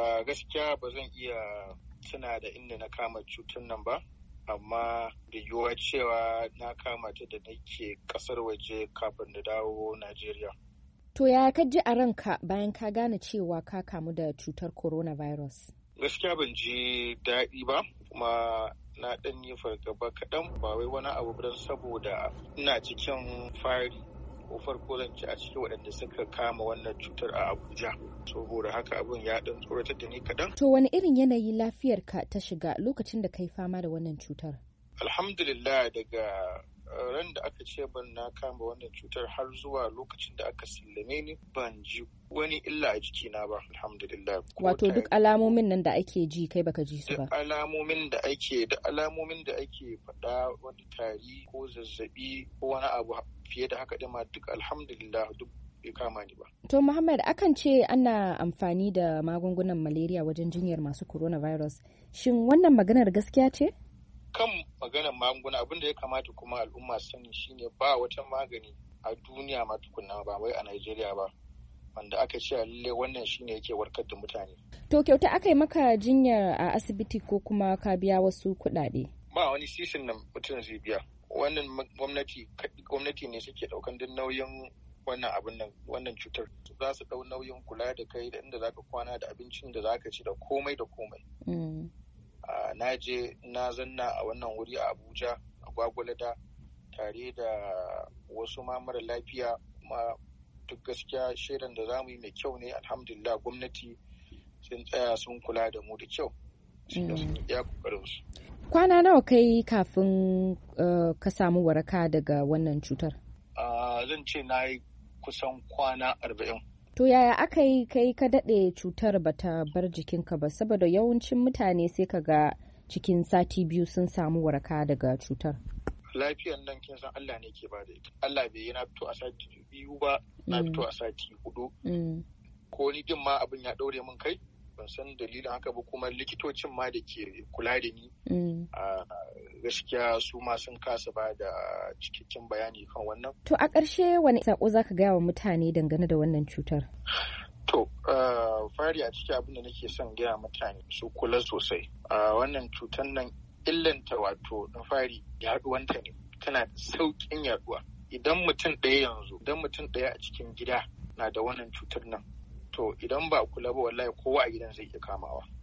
Gaskiya ba zan iya tuna da inda na kama cutar nan ba, amma da yiwuwa cewa na kama ta da nake kasar waje kafin da dawo Najeriya. To ya ka ji a ranka bayan ka gane cewa ka kamu da cutar coronavirus? Gaskiya ban ji daɗi ba, kuma na ɗan yi fargaba kaɗan, ba wai wani abu don saboda ina cikin fari ko farko zan ci a cikin waɗanda suka kama wannan cutar a Abuja. Saboda haka abin ya ɗan tsoratar da ni kaɗan. To wani irin yanayi lafiyarka ta shiga lokacin da kai fama da wannan cutar? Alhamdulillah, daga ran da aka ce ban na kama wannan cutar har zuwa lokacin da aka sallame ni ban ji wani illa a jikina ba, alhamdulillah. Wato duk alamomin nan da ake ji kai baka ji su ba? Alamomin da ake faɗa, wani tari ko zazzabi ko wani abu fiye da haka ma duk alhamdulillah duk bai kama ni ba. To Muhammad, akan ce ana amfani da magungunan malaria wajen jinyar masu coronavirus. Shin wannan maganar gaskiya ce? Kan maganar magunguna, abin da ya kamata kuma al'umma sani shine ba wata magani a duniya ma tukunna, ba wai a Najeriya ba, wanda aka ce lalle wannan shine yake warkar da mutane. To kyauta aka yi maka jinyar a asibiti ko kuma ka biya wasu kuɗaɗe? Ba wani sisin da mutum zai biya. Wannan gwamnati ne suke ɗaukan duk nauyin wannan cutar. Za su ɗau nauyin kula da kai da inda zaka kwana da abincin da zaka ci da komai da komai. Na je na zanna a wannan wuri a Abuja, a Gwagwalada, tare da wasu mara lafiya, kuma duk gaskiya shaidan da zamu yi mai kyau ne, alhamdulillah. Gwamnati sun tsaya sun kula da mu da kyau, sun iya kokarin su. Kwana nawa kai kafin ka samu waraka daga wannan cutar? Zan ce na yi kusan kwana 40. To yaya aka yi kai ka daɗe cutar bata bar jikinka ba? Saboda yawancin mutane sai ka ga cikin sati 2 sun samu waraka daga cutar. Lafiyan nan kin san Allah ne ke bada ita. Allah bai yi na fito a sati 2 ba, na fito a sati 4. Ko ni din ma abin ya ɗaure min kai, ban san dalilin haka ba, kuma likitocin ma da ke kula da ni gaskiya su ma sun kasa ba da cikakken bayani kan wannan. To a ƙarshe wani sako za ka gaya wa mutane dangane da wannan cutar? To fari a cikin abin da nake son gaya mutane su kula sosai. Wannan cutar nan illanta, wato na fari yaduwanta ne, tana da sauƙin yaduwa. Idan mutum ɗaya a cikin gida na da wannan cutar nan, to idan ba kula ba wallahi kowa a gidan zai iya kamawa.